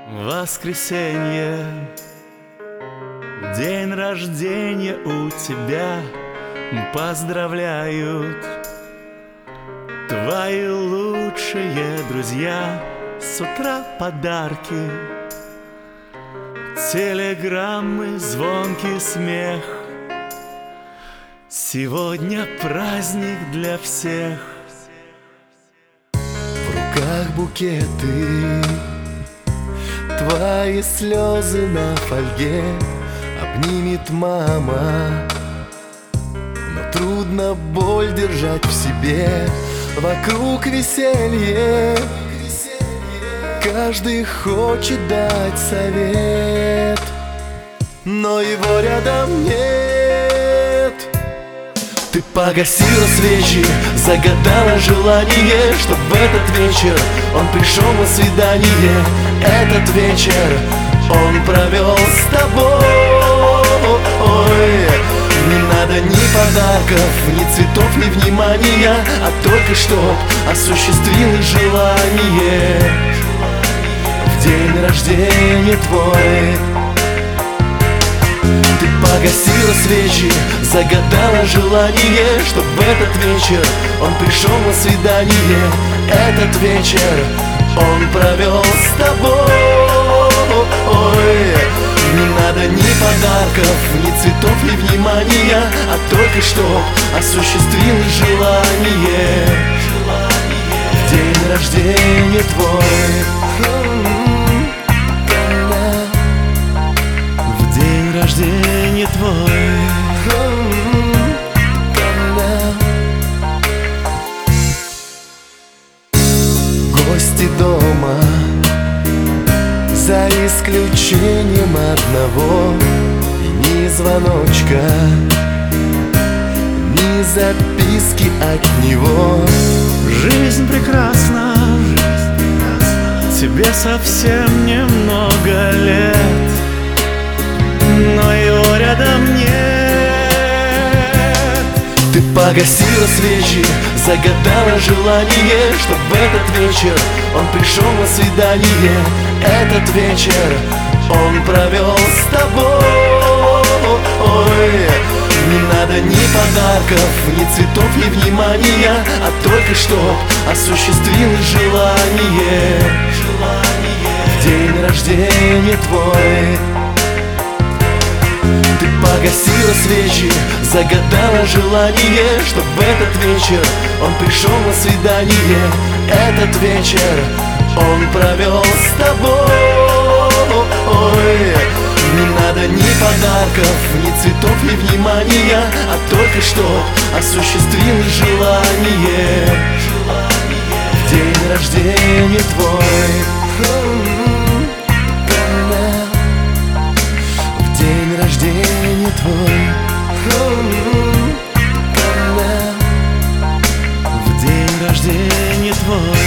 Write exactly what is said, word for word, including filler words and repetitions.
Воскресенье, день рождения у тебя, поздравляют твои лучшие друзья. С утра подарки, телеграммы, звонкий смех. Сегодня праздник для всех. В руках букеты, твои слезы на фольге обнимет мама. Но трудно боль держать в себе. Вокруг веселье, каждый хочет дать совет, но его рядом нет. Ты погасила свечи, загадала желание, чтоб в этот вечер он пришел на свидание. Этот вечер он провел с тобой. Не надо ни подарков, ни цветов, ни внимания, а только чтоб осуществилось желание в день рождения твой. Ты погасила свечи, загадала желание, чтоб в этот вечер он пришел на свидание. Этот вечер он провел с тобой. Не надо ни подарков, ни цветов, ни внимания, а только чтоб осуществилось желание в день рождения твой. В день рождения твой. Гости дома, за исключением одного, и ни звоночка, ни записки от него. Жизнь прекрасна, тебе совсем немного лет, но его рядом нет. Ты погасила свечи, загадала желание, чтоб в этот вечер он пришел на свидание. Этот вечер он провел с тобой. Не надо ни подарков, ни цветов, ни внимания, а только чтоб осуществилось желание в день рождения твой. Ты погасила свечи, загадала желание, чтоб в этот вечер он пришел на свидание. Этот вечер он провел с тобой. Не надо ни подарков, ни цветов, ни внимания, а только чтоб осуществилось желание в день рождения твой. В день рождения твой. В день рождения твой.